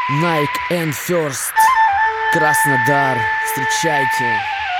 Nike and First, Краснодар, встречайте.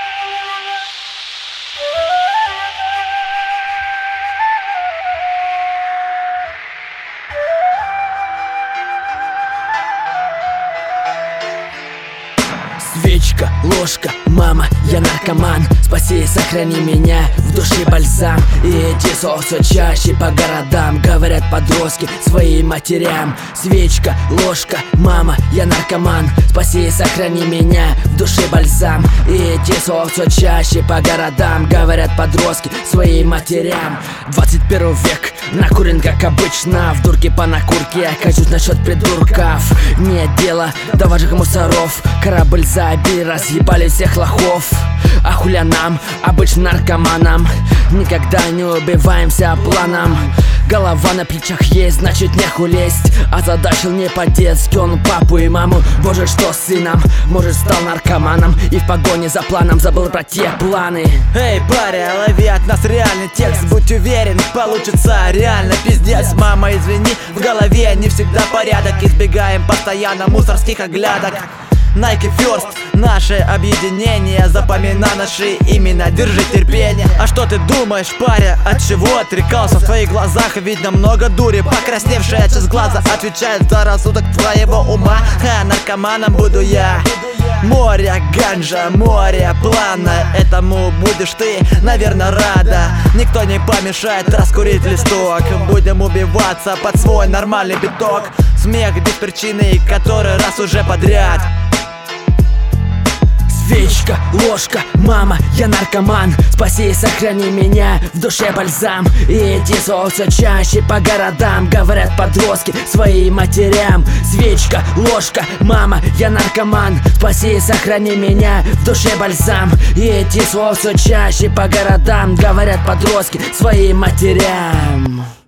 Свечка, ложка, мама, я наркоман. Спаси и сохрани меня, в душе бальзам. И эти слова все чаще по городам говорят подростки своим матерям. Свечка, ложка, мама, я наркоман. Спаси и сохрани меня, в душе бальзам. И эти слова все чаще по городам говорят подростки своим матерям. 21 век, накурен как обычно. В дурке по накурке, я кажусь насчет придурков. Нет дела до важных мусоров. Корабль забей, разъебали всех лохов. А хуля нам, обычным наркоманам, никогда не убиваемся планом. Голова на плечах есть, значит нехуй лезть. Озадачил не по-детски он папу и маму. Боже, что с сыном, может стал наркоманом и в погоне за планом забыл про те планы. Эй, паря, лови от нас реальный текст. Будь уверен, получится реально пиздец. Мама, извини, в голове не всегда порядок. Избегаем постоянно мусорских оглядок. Nike First, наше объединение. Запоминай наши имена, держи терпение. А что ты думаешь, паря, от чего отрекался? В твоих глазах видно много дури. Покрасневшая часть глаза отвечает за рассудок твоего ума. Наркоманом буду я. Море ганжа, море плана. Этому будешь ты, наверное, рада. Никто не помешает раскурить листок. Будем убиваться под свой нормальный биток. Смех без причины, который раз уже подряд. Свечка, ложка, мама, я наркоман. Спаси и сохрани меня, в душе бальзам. И эти слова все чаще по городам говорят подростки своим матерям. Свечка, ложка, мама, я наркоман. Спаси и сохрани меня, в душе бальзам. И эти слова все чаще по городам говорят подростки своим матерям.